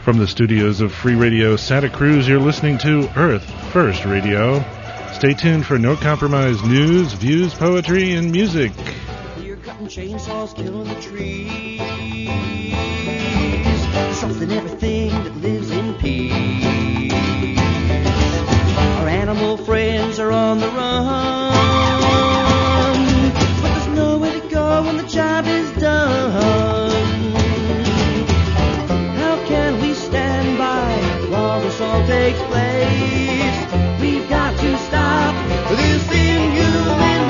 From the studios of Free Radio Santa Cruz, you're listening to Earth First Radio. Stay tuned for no compromise news, views, poetry, and music. You're cutting chainsaws, killing the trees. Something, everything that lives in peace. Our animal friends are on the run, but there's nowhere to go when the job is done. Stand by while this all takes place. We've got to stop this inhuman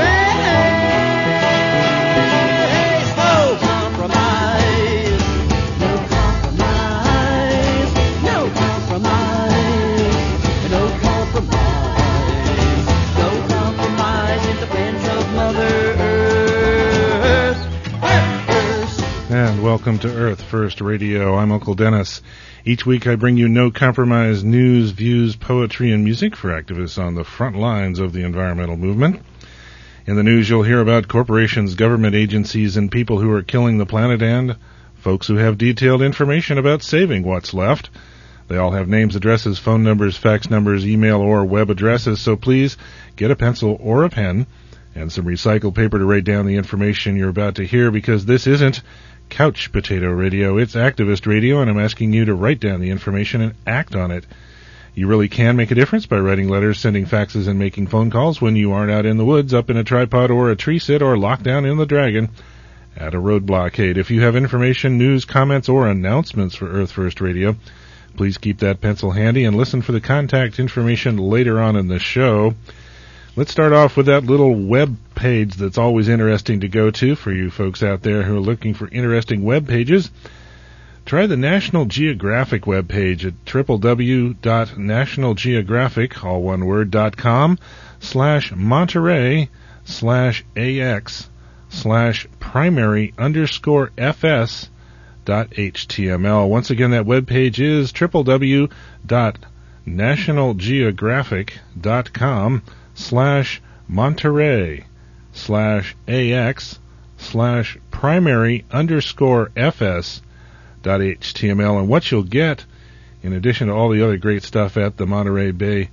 race. No compromise, no compromise, no compromise, no compromise, no compromise in defense of Mother Earth. Earth First. And welcome to Earth First Radio. I'm Uncle Dennis. Each week I bring you no-compromise news, views, poetry, and music for activists on the front lines of the environmental movement. In the news you'll hear about corporations, government agencies, and people who are killing the planet, and folks who have detailed information about saving what's left. They all have names, addresses, phone numbers, fax numbers, email, or web addresses, so please get a pencil or a pen and some recycled paper to write down the information you're about to hear, because this isn't couch potato radio, it's activist radio, and I'm asking you to write down the information and act on it. You really can make a difference by writing letters, sending faxes, and making phone calls when you aren't out in the woods, up in a tripod or a tree sit, or locked down in the Dragon at a road blockade. If you have information, news, comments, or announcements for Earth First Radio, please keep that pencil handy and listen for the contact information later on in the show. Let's start off with that little web page that's always interesting to go to for you folks out there who are looking for interesting web pages. Try the National Geographic web page at www.nationalgeographic, all one word, .com/Monterey/primary_fs.html. Once again, that web page is www.nationalgeographic.com/Monterey/primary_fs.html. And what you'll get, in addition to all the other great stuff at the Monterey Bay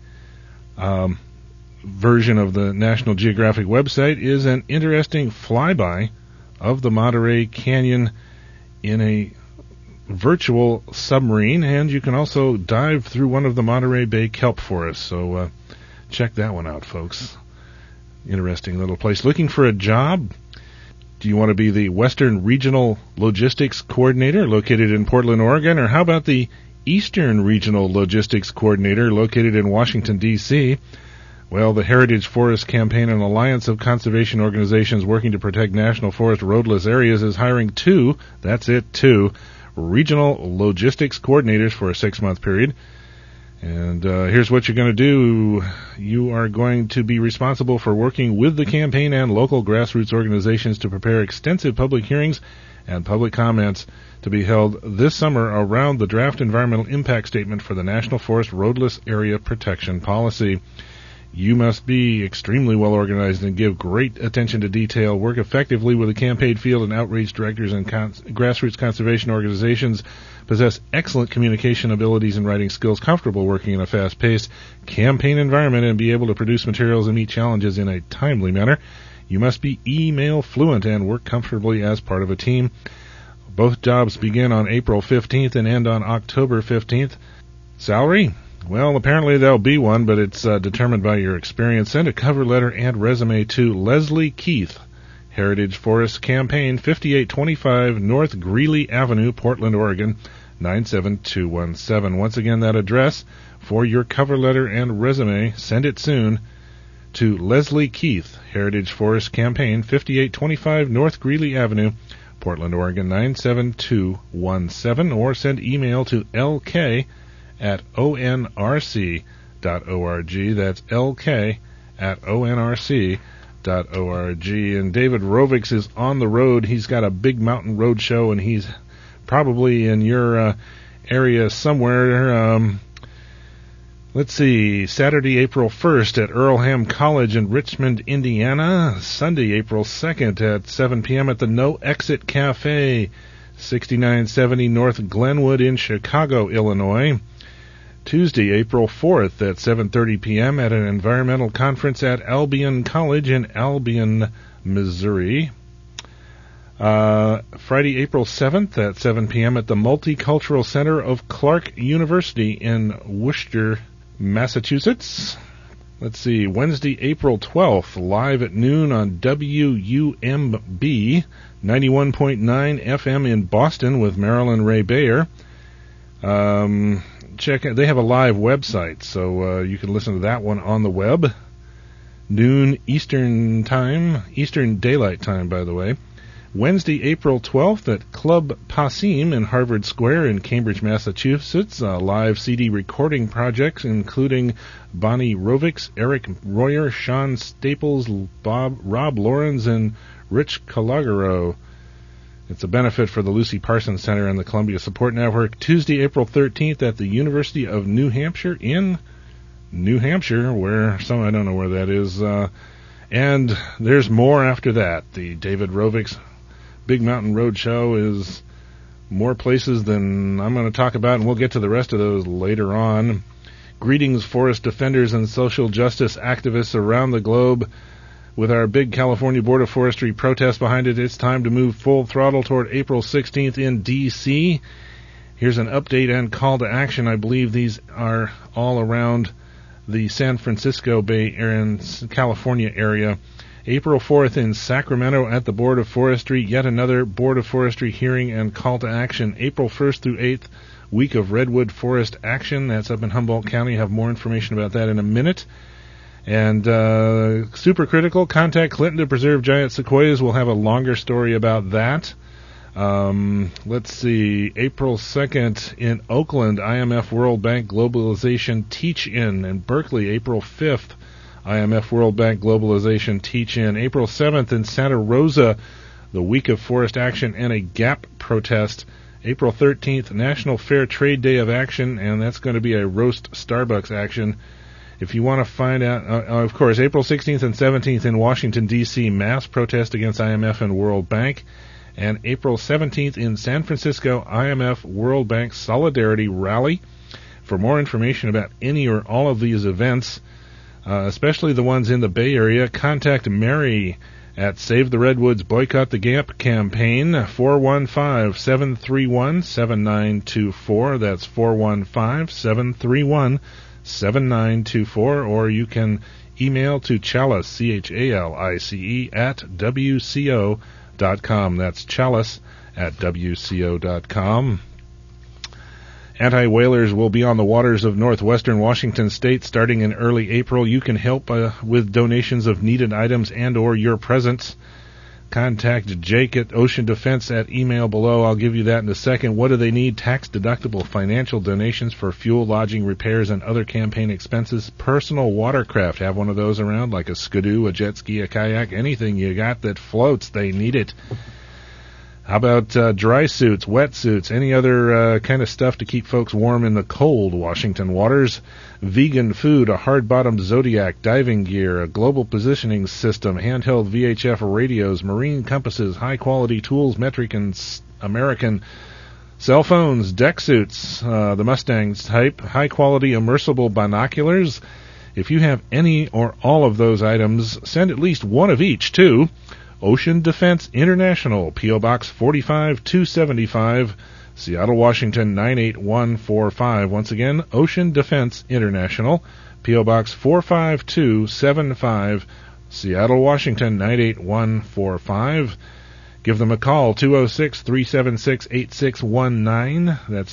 version of the National Geographic website, is an interesting flyby of the Monterey Canyon in a virtual submarine, and you can also dive through one of the Monterey Bay kelp forests. So check that one out, folks. Interesting little place. Looking for a job? Do you want to be the Western Regional Logistics Coordinator located in Portland, Oregon? Or how about the Eastern Regional Logistics Coordinator located in Washington, D.C.? Well, the Heritage Forest Campaign, an alliance of conservation organizations working to protect national forest roadless areas, is hiring two regional logistics coordinators for a 6-month period. And here's what you're going to do. You are going to be responsible for working with the campaign and local grassroots organizations to prepare extensive public hearings and public comments to be held this summer around the draft environmental impact statement for the National Forest Roadless Area Protection Policy. You must be extremely well organized and give great attention to detail, work effectively with the campaign field and outreach directors and grassroots conservation organizations, possess excellent communication abilities and writing skills, comfortable working in a fast-paced campaign environment, and be able to produce materials and meet challenges in a timely manner. You must be email fluent and work comfortably as part of a team. Both jobs begin on April 15th and end on October 15th. Salary? Well, apparently there'll be one, but it's determined by your experience. Send a cover letter and resume to Leslie Keith, Heritage Forest Campaign, 5825 North Greeley Avenue, Portland, Oregon, 97217. Once again, that address for your cover letter and resume, send it soon, to Leslie Keith, Heritage Forest Campaign, 5825 North Greeley Avenue, Portland, Oregon, 97217, or send email to lk@onrc.org. That's lk@onrc.org. And David Rovix is on the road. He's got a big mountain road show, and he's probably in your area somewhere. Let's see, Saturday, April 1st at Earlham College in Richmond, Indiana. Sunday, April 2nd at 7 p.m. at the No Exit Cafe, 6970 North Glenwood in Chicago, Illinois. Tuesday, April 4th at 7:30 p.m. at an environmental conference at Albion College in Albion, Missouri. Friday, April 7th at 7 p.m. at the Multicultural Center of Clark University in Worcester, Massachusetts. Let's see, Wednesday, April 12th, live at noon on WUMB 91.9 FM in Boston with Marilyn Ray Bayer. Check it. They have a live website, so you can listen to that one on the web. Noon Eastern Time, Eastern Daylight Time, by the way. Wednesday, April 12th at Club Passim in Harvard Square in Cambridge, Massachusetts. Live CD recording projects including Bonnie Rovics, Eric Royer, Sean Staples, Rob Lawrence, and Rich Calagaro. It's a benefit for the Lucy Parsons Center and the Columbia Support Network. Tuesday, April 13th at the University of New Hampshire in New Hampshire, where I don't know where that is. And there's more after that. The David Rovics Big Mountain Road Show is more places than I'm going to talk about, and we'll get to the rest of those later on. Greetings, forest defenders and social justice activists around the globe. With our big California Board of Forestry protest behind it, it's time to move full throttle toward April 16th in D.C. Here's an update and call to action. I believe these are all around the San Francisco Bay Area and California area. April 4th in Sacramento at the Board of Forestry, yet another Board of Forestry hearing and call to action. April 1st through 8th, week of Redwood Forest Action. That's up in Humboldt County. Have more information about that in a minute. And super critical, contact Clinton to preserve giant sequoias. We'll have a longer story about that. Let's see, April 2nd in Oakland, IMF World Bank Globalization Teach-In. In Berkeley, April 5th, IMF World Bank Globalization Teach-In. April 7th in Santa Rosa, the Week of Forest Action and a GAP protest. April 13th, National Fair Trade Day of Action, and that's going to be a roast Starbucks action. If you want to find out, of course, April 16th and 17th in Washington, D.C., mass protest against IMF and World Bank. And April 17th in San Francisco, IMF World Bank Solidarity Rally. For more information about any or all of these events, especially the ones in the Bay Area, contact Mary at Save the Redwoods Boycott the GAP campaign, 415-731-7924. That's 415-731-7924. Or you can email to Chalice, C-H-A-L-I-C-E, at WCO.com. That's Chalice at WCO.com. Anti-whalers will be on the waters of northwestern Washington state starting in early April. You can help with donations of needed items and or your presence. Contact Jake at Ocean Defense at email below. I'll give you that in a second. What do they need? Tax-deductible financial donations for fuel, lodging, repairs, and other campaign expenses. Personal watercraft. Have one of those around, like a skidoo, a jet ski, a kayak, anything you got that floats. They need it. How about dry suits, wetsuits, any other kind of stuff to keep folks warm in the cold Washington waters? Vegan food, a hard-bottomed Zodiac, diving gear, a global positioning system, handheld VHF radios, marine compasses, high-quality tools, metric and American cell phones, deck suits, the Mustang's type, high-quality immersible binoculars. If you have any or all of those items, send at least one of each to Ocean Defense International, P.O. Box 45275, Seattle, Washington 98145. Once again, Ocean Defense International, P.O. Box 45275, Seattle, Washington 98145. Give them a call, 206-376-8619. That's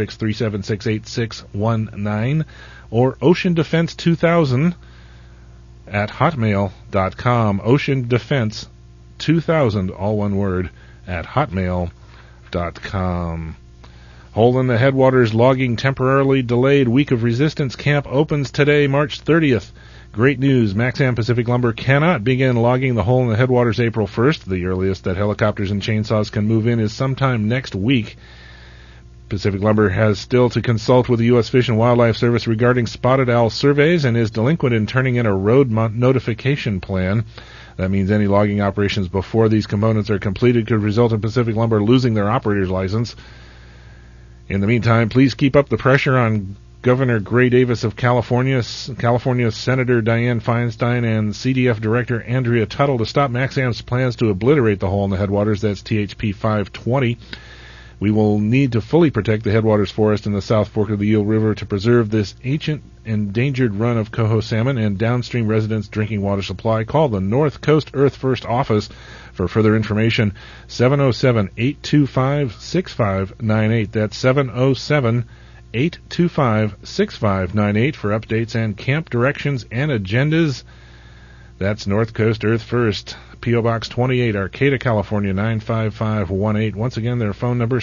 206-376-8619. Or Ocean Defense 2000 at hotmail.com. Ocean Defense 2000, all one word, at hotmail.com. Hole in the Headwaters logging temporarily delayed. Week of Resistance Camp opens today, March 30th. Great news. Maxam Pacific Lumber cannot begin logging the Hole in the Headwaters April 1st. The earliest that helicopters and chainsaws can move in is sometime next week. Pacific Lumber has still to consult with the U.S. Fish and Wildlife Service regarding spotted owl surveys and is delinquent in turning in a road notification plan. That means any logging operations before these components are completed could result in Pacific Lumber losing their operator's license. In the meantime, please keep up the pressure on Governor Gray Davis of California, Senator Dianne Feinstein, and CDF Director Andrea Tuttle to stop Maxam's plans to obliterate the hole in the headwaters. That's THP 520. We will need to fully protect the headwaters forest in the South Fork of the Eel River to preserve this ancient endangered run of coho salmon and downstream residents' drinking water supply. Call the North Coast Earth First office for further information. 707-825-6598. That's 707-825-6598 for updates and camp directions and agendas. That's North Coast Earth First, P.O. Box 28, Arcata, California, 95518. Once again, their phone number,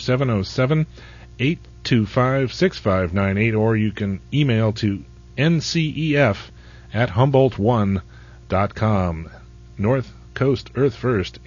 707-825-6598, or you can email to ncef@humboldt1.com. North Coast Earth First,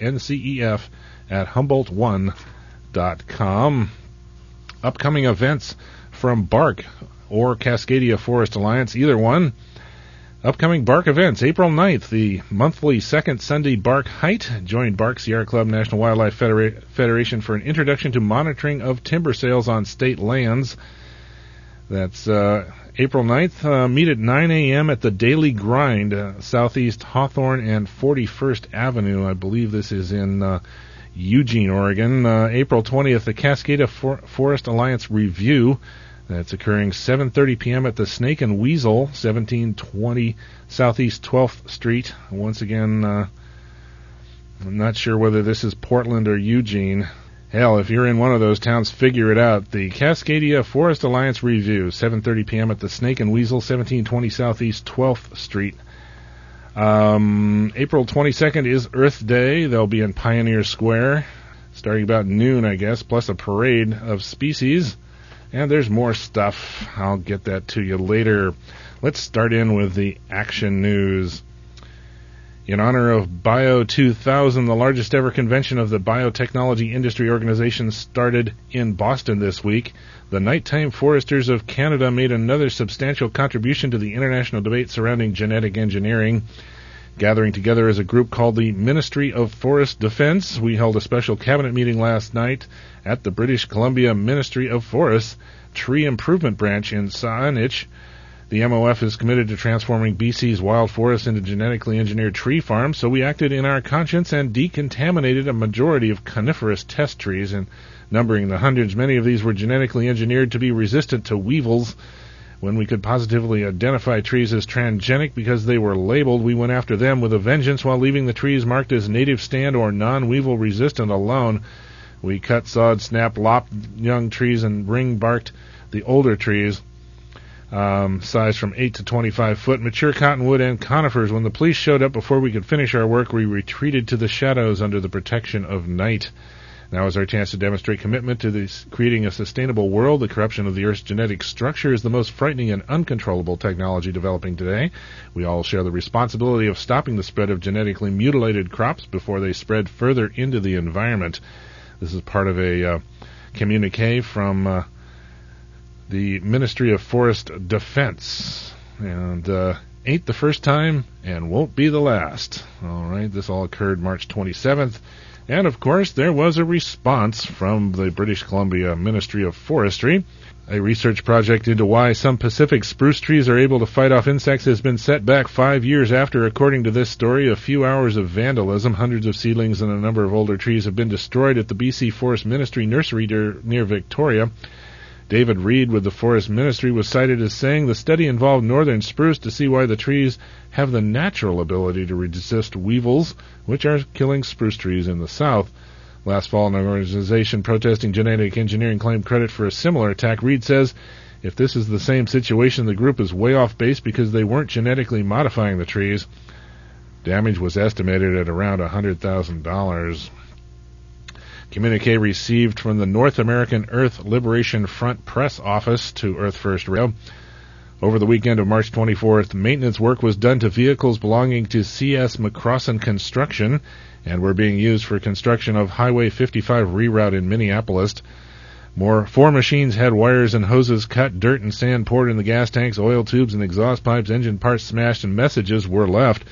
ncef@humboldt1.com. Upcoming events from BARC or Cascadia Forest Alliance, either one. Upcoming BARC events, April 9th, the monthly second Sunday BARC Hike. Join BARC Sierra Club National Wildlife Federation for an introduction to monitoring of timber sales on state lands. That's April 9th. Meet at 9 a.m. at the Daily Grind, Southeast Hawthorne and 41st Avenue. I believe this is in Eugene, Oregon. April 20th, the Cascada Forest Alliance Review. That's occurring 7:30 p.m. at the Snake and Weasel, 1720 Southeast 12th Street. Once again, I'm not sure whether this is Portland or Eugene. Hell, if you're in one of those towns, figure it out. The Cascadia Forest Alliance Review, 7:30 p.m. at the Snake and Weasel, 1720 Southeast 12th Street. April 22nd is Earth Day. They'll be in Pioneer Square, starting about noon, I guess, plus a parade of species. And there's more stuff. I'll get that to you later. Let's start in with the action news. In honor of Bio 2000, the largest ever convention of the biotechnology industry organization started in Boston this week. The Nighttime Foresters of Canada made another substantial contribution to the international debate surrounding genetic engineering. Gathering together as a group called the Ministry of Forest Defense, we held a special cabinet meeting last night at the British Columbia Ministry of Forests Tree Improvement Branch in Saanich. The MOF is committed to transforming BC's wild forests into genetically engineered tree farms, so we acted in our conscience and decontaminated a majority of coniferous test trees, and numbering in the hundreds, many of these were genetically engineered to be resistant to weevils. When we could positively identify trees as transgenic because they were labeled, we went after them with a vengeance while leaving the trees marked as native stand or non-weevil resistant alone. We cut, sawed, snapped, lopped young trees and ring-barked the older trees, size from 8 to 25 foot, mature cottonwood and conifers. When the police showed up before we could finish our work, we retreated to the shadows under the protection of night. Now is our chance to demonstrate commitment to creating a sustainable world. The corruption of the Earth's genetic structure is the most frightening and uncontrollable technology developing today. We all share the responsibility of stopping the spread of genetically mutilated crops before they spread further into the environment. This is part of a communique from the Ministry of Forest Defense. And ain't the first time and won't be the last. All right, this all occurred March 27th. And, of course, there was a response from the British Columbia Ministry of Forestry. A research project into why some Pacific spruce trees are able to fight off insects has been set back 5 years after, according to this story, a few hours of vandalism. Hundreds of seedlings and a number of older trees have been destroyed at the BC Forest Ministry nursery near Victoria. David Reed with the Forest Ministry was cited as saying the study involved northern spruce to see why the trees have the natural ability to resist weevils, which are killing spruce trees in the south. Last fall, an organization protesting genetic engineering claimed credit for a similar attack. Reed says, if this is the same situation, the group is way off base because they weren't genetically modifying the trees. Damage was estimated at around $100,000. Communique received from the North American Earth Liberation Front press office to Earth First Radio. Over the weekend of March 24th, maintenance work was done to vehicles belonging to C.S. McCrossan Construction and were being used for construction of Highway 55 reroute in Minneapolis. 4 machines had wires and hoses cut, dirt and sand poured in the gas tanks, oil tubes and exhaust pipes, engine parts smashed, and messages were left.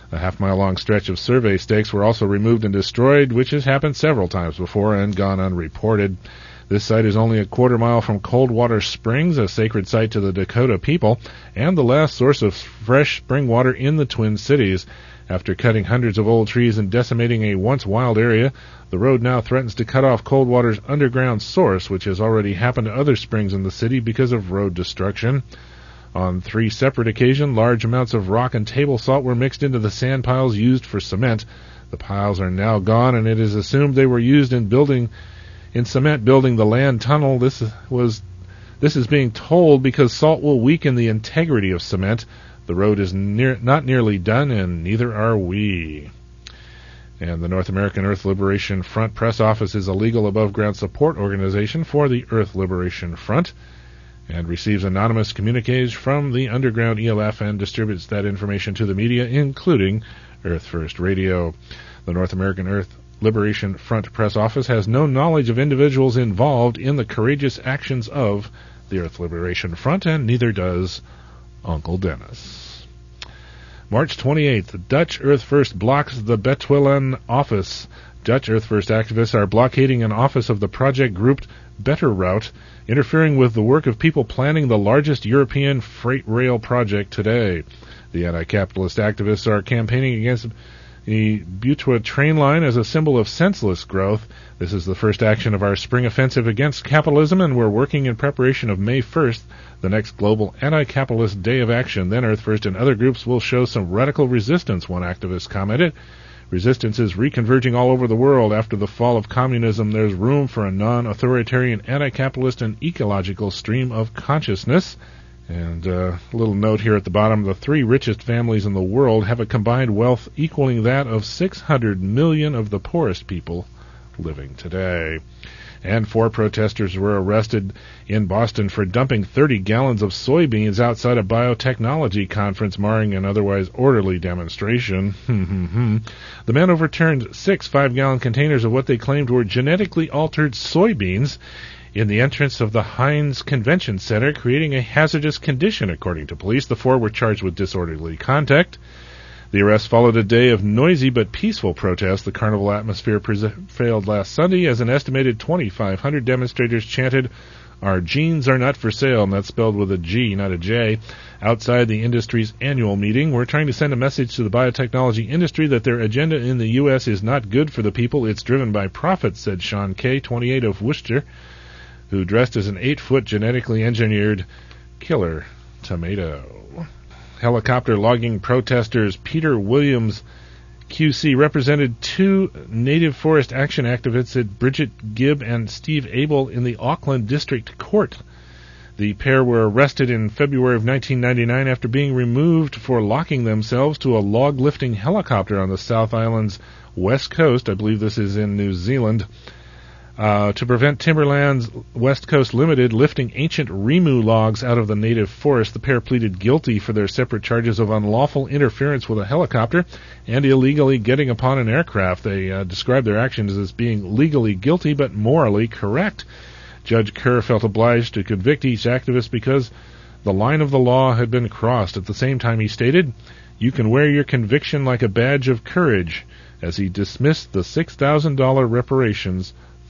A half-mile-long stretch of survey stakes were also removed and destroyed, which has happened several times before and gone unreported. This site is only a quarter-mile from Coldwater Springs, a sacred site to the Dakota people, and the last source of fresh spring water in the Twin Cities. After cutting hundreds of old trees and decimating a once wild area, the road now threatens to cut off Coldwater's underground source, which has already happened to other springs in the city because of road destruction. On 3 separate occasions, large amounts of rock and table salt were mixed into the sand piles used for cement. The piles are now gone, and it is assumed they were used in cement building the land tunnel. This is being told because salt will weaken the integrity of cement. The road is not nearly done, and neither are we. And the North American Earth Liberation Front press office is a legal above-ground support organization for the Earth Liberation Front, and receives anonymous communiques from the underground ELF and distributes that information to the media, including Earth First Radio. The North American Earth Liberation Front press office has no knowledge of individuals involved in the courageous actions of the Earth Liberation Front, and neither does Uncle Dennis. March 28th, Dutch Earth First blocks the Betuwelan office. Dutch Earth First activists are blockading an office of the project group Better Route, interfering with the work of people planning the largest European freight rail project today. The anti-capitalist activists are campaigning against the Betuwe train line as a symbol of senseless growth. This is the first action of our spring offensive against capitalism, and we're working in preparation of May 1st, the next global anti-capitalist day of action. Then Earth First and other groups will show some radical resistance, one activist commented. Resistance is reconverging all over the world. After the fall of communism, there's room for a non-authoritarian, anti-capitalist, and ecological stream of consciousness. And a little note here at the bottom, the 3 richest families in the world have a combined wealth equaling that of 600 million of the poorest people living today. And 4 protesters were arrested in Boston for dumping 30 gallons of soybeans outside a biotechnology conference, marring an otherwise orderly demonstration. The men overturned 6 5-gallon containers of what they claimed were genetically altered soybeans in the entrance of the Heinz Convention Center, creating a hazardous condition, according to police. The 4 were charged with disorderly conduct. The arrest followed a day of noisy but peaceful protests. The carnival atmosphere prevailed last Sunday as an estimated 2,500 demonstrators chanted, "Our jeans are not for sale," and that's spelled with a G, not a J, outside the industry's annual meeting. We're trying to send a message to the biotechnology industry that their agenda in the U.S. is not good for the people. It's driven by profits, said Sean Kay, 28, of Worcester, who dressed as an 8-foot genetically engineered killer tomato. Helicopter logging protesters Peter Williams, QC, represented 2 Native Forest Action activists at Bridget Gibb and Steve Abel in the Auckland District Court. The pair were arrested in February of 1999 after being removed for locking themselves to a log-lifting helicopter on the South Island's west coast. I believe this is in New Zealand. To prevent Timberlands West Coast Limited lifting ancient Rimu logs out of the native forest, the pair pleaded guilty for their separate charges of unlawful interference with a helicopter and illegally getting upon an aircraft. They described their actions as being legally guilty but morally correct. Judge Kerr felt obliged to convict each activist because the line of the law had been crossed. At the same time, he stated, "You can wear your conviction like a badge of courage," as he dismissed the $6,000 reparations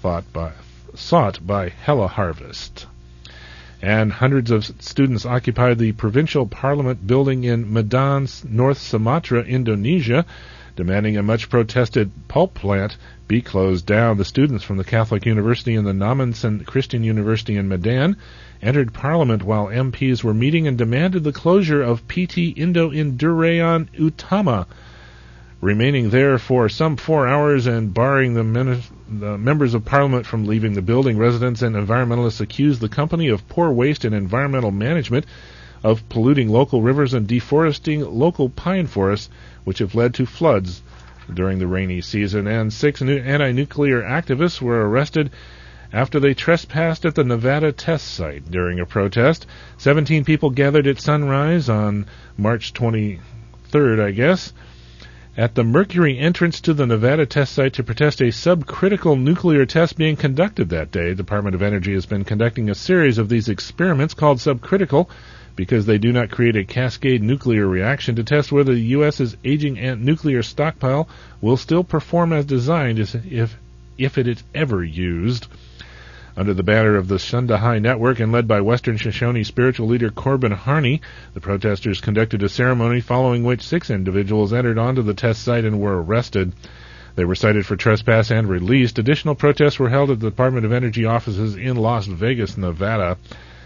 sought by Hella Harvest. And hundreds of students occupied the provincial parliament building in Medan, North Sumatra, Indonesia, demanding a much-protested pulp plant be closed down. The students from the Catholic University and the Namansan Christian University in Medan entered parliament while MPs were meeting and demanded the closure of PT Indo Indurayan Utama, remaining there for some 4 hours and barring the members of parliament from leaving the building. Residents and environmentalists accused the company of poor waste and environmental management, of polluting local rivers and deforesting local pine forests, which have led to floods during the rainy season. And 6 anti-nuclear activists were arrested after they trespassed at the Nevada test site during a protest. 17 people gathered at sunrise on March 23rd, I guess, at the Mercury entrance to the Nevada test site to protest a subcritical nuclear test being conducted that day. The Department of Energy has been conducting a series of these experiments called subcritical because they do not create a cascade nuclear reaction to test whether the U.S.'s aging nuclear stockpile will still perform as designed if it is ever used. Under the banner of the Shundahai Network and led by Western Shoshone spiritual leader Corbin Harney, the protesters conducted a ceremony following which 6 individuals entered onto the test site and were arrested. They were cited for trespass and released. Additional protests were held at the Department of Energy offices in Las Vegas, Nevada.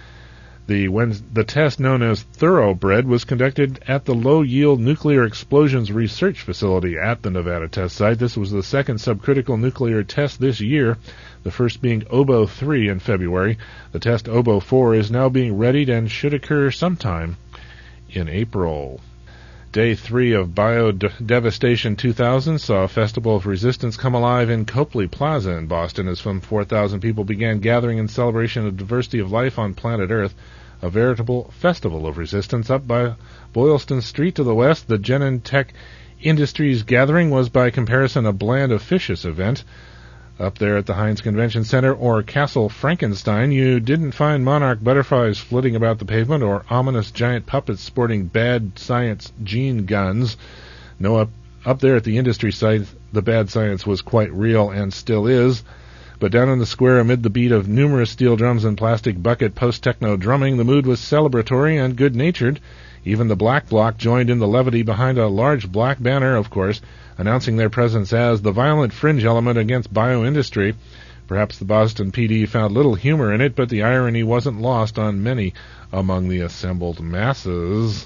The test, known as Thoroughbred, was conducted at the Low-Yield Nuclear Explosions Research Facility at the Nevada test site. This was the second subcritical nuclear test this year, the first being Obo 3 in February. The test Obo 4 is now being readied and should occur sometime in April. Day 3 of Biodevastation 2000 saw a Festival of Resistance come alive in Copley Plaza in Boston as some 4,000 people began gathering in celebration of diversity of life on planet Earth. A veritable festival of resistance. Up by Boylston Street to the west, the Genentech Industries gathering was by comparison a bland, officious event. Up there at the Heinz Convention Center, or Castle Frankenstein, you didn't find monarch butterflies flitting about the pavement or ominous giant puppets sporting bad science gene guns. No, up there at the industry site, the bad science was quite real and still is. But down in the square, amid the beat of numerous steel drums and plastic bucket post-techno drumming, the mood was celebratory and good-natured. Even the Black Bloc joined in the levity behind a large black banner, of course, announcing their presence as the violent fringe element against bioindustry. Perhaps the Boston PD found little humor in it, but the irony wasn't lost on many among the assembled masses.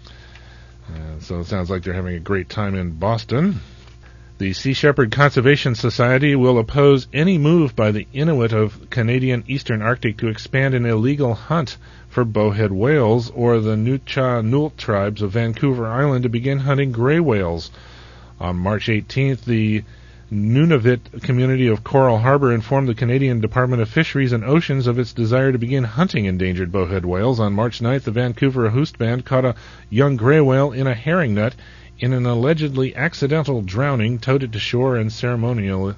So it sounds like they're having a great time in Boston. The Sea Shepherd Conservation Society will oppose any move by the Inuit of Canadian Eastern Arctic to expand an illegal hunt for bowhead whales, or the Nuu-chah-nulth tribes of Vancouver Island to begin hunting gray whales. On March 18th, the Nunavut community of Coral Harbor informed the Canadian Department of Fisheries and Oceans of its desire to begin hunting endangered bowhead whales. On March 9th, the Vancouver Houst Band caught a young gray whale in a herring net in an allegedly accidental drowning, towed it to shore, and ceremonially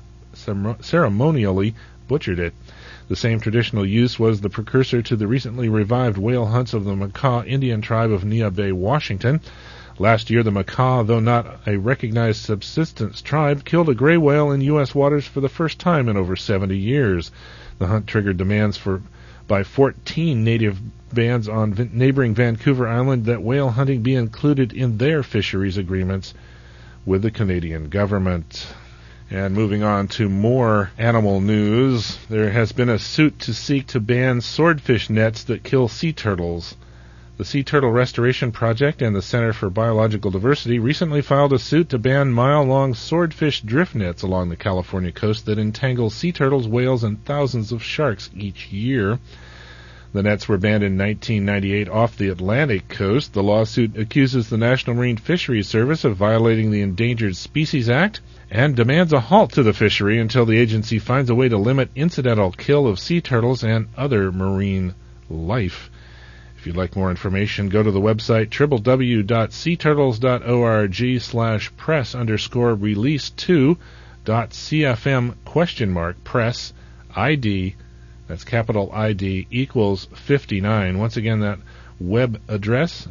butchered it. The same traditional use was the precursor to the recently revived whale hunts of the Makah Indian tribe of Neah Bay, Washington. Last year, the Makah, though not a recognized subsistence tribe, killed a gray whale in U.S. waters for the first time in over 70 years. The hunt triggered demands by 14 native bands on neighboring Vancouver Island that whale hunting be included in their fisheries agreements with the Canadian government. And moving on to more animal news, there has been a suit to seek to ban swordfish nets that kill sea turtles. The Sea Turtle Restoration Project and the Center for Biological Diversity recently filed a suit to ban mile-long swordfish drift nets along the California coast that entangle sea turtles, whales, and thousands of sharks each year. The nets were banned in 1998 off the Atlantic coast. The lawsuit accuses the National Marine Fisheries Service of violating the Endangered Species Act and demands a halt to the fishery until the agency finds a way to limit incidental kill of sea turtles and other marine life. If you'd like more information, go to the website www.seaturtles.org/press_release2.cfm?press ID, that's capital ID, equals 59. Once again, that web address,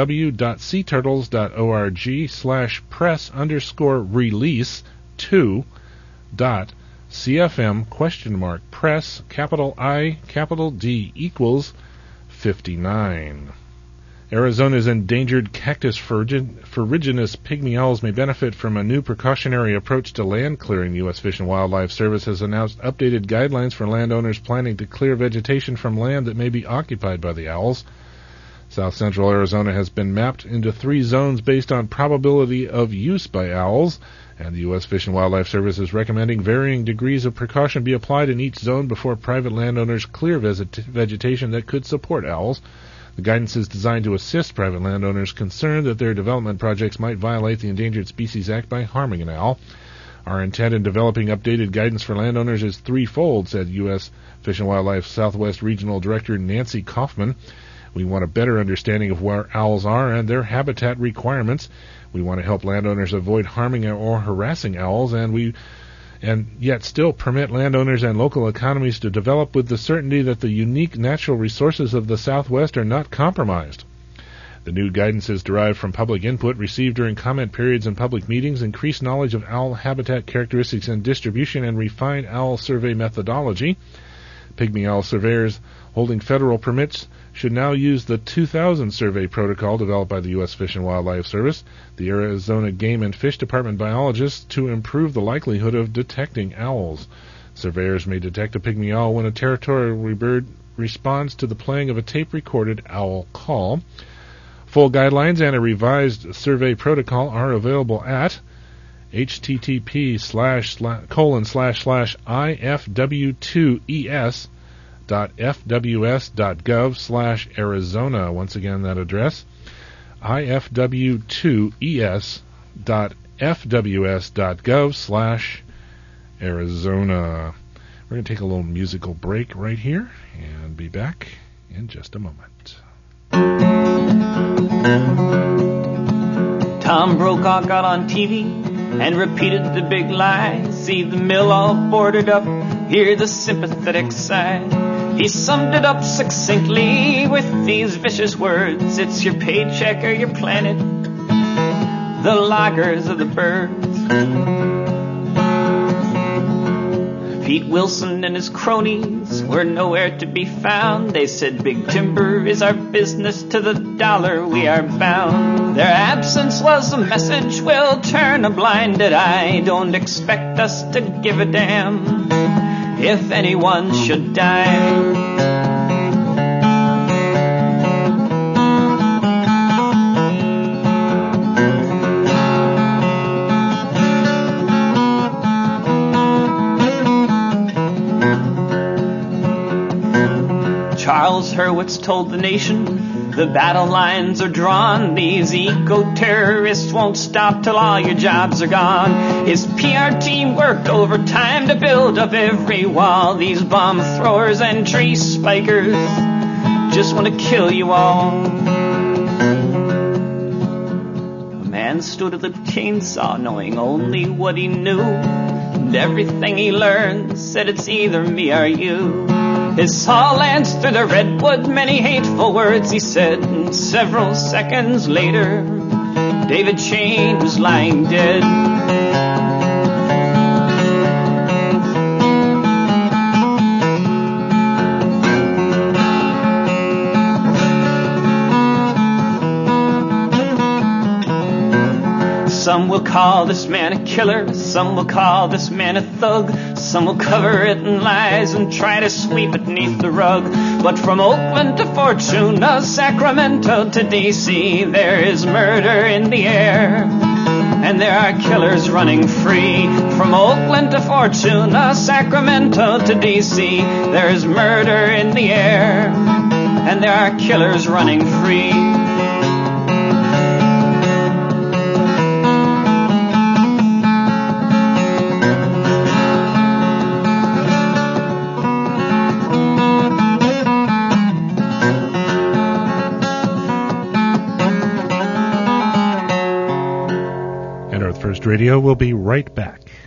www.seaturtles.org/press_release2.cfm?press, capital I, capital D, equals 59. Arizona's endangered cactus ferruginous pygmy owls may benefit from a new precautionary approach to land clearing. The U.S. Fish and Wildlife Service has announced updated guidelines for landowners planning to clear vegetation from land that may be occupied by the owls. South central Arizona has been mapped into 3 zones based on probability of use by owls, and the U.S. Fish and Wildlife Service is recommending varying degrees of precaution be applied in each zone before private landowners clear vegetation that could support owls. The guidance is designed to assist private landowners concerned that their development projects might violate the Endangered Species Act by harming an owl. Our intent in developing updated guidance for landowners is threefold, said U.S. Fish and Wildlife Southwest Regional Director Nancy Kaufman. We want a better understanding of where owls are and their habitat requirements. We want to help landowners avoid harming or harassing owls, and we and yet still permit landowners and local economies to develop with the certainty that the unique natural resources of the Southwest are not compromised. The new guidance is derived from public input received during comment periods and public meetings, increased knowledge of owl habitat characteristics and distribution, and refined owl survey methodology. Pygmy owl surveyors holding federal permits should now use the 2000 survey protocol developed by the U.S. Fish and Wildlife Service, the Arizona Game and Fish Department biologists, to improve the likelihood of detecting owls. Surveyors may detect a pygmy owl when a territorial bird responds to the playing of a tape-recorded owl call. Full guidelines and a revised survey protocol are available at http://ifw2es.fws.gov/Arizona. Once again, that address, ifw2es.fws.gov/Arizona. We're going to take a little musical break right here and be back in just a moment. Tom Brokaw got on TV and repeated the big lie. See the mill all boarded up, hear the sympathetic sigh. He summed it up succinctly with these vicious words: it's your paycheck or your planet, the loggers of the birds. Pete Wilson and his cronies were nowhere to be found. They said big timber is our business, to the dollar we are bound. Their absence was a message, we'll turn a blinded eye. Don't expect us to give a damn if anyone should die. Charles Hurwitz told the nation the battle lines are drawn. These eco-terrorists won't stop till all your jobs are gone. His PR team worked overtime to build up every wall. These bomb throwers and tree spikers just want to kill you all. A man stood at the chainsaw knowing only what he knew, and everything he learned said it's either me or you. His saw lanced through the redwood, many hateful words he said, and several seconds later, David Chain was lying dead. Some will call this man a killer, some will call this man a thug, some will cover it in lies and try to sweep it beneath the rug. But from Oakland to Fortuna, Sacramento to D.C., there is murder in the air, and there are killers running free. From Oakland to Fortuna, Sacramento to D.C., there is murder in the air, and there are killers running free. Radio will be right back.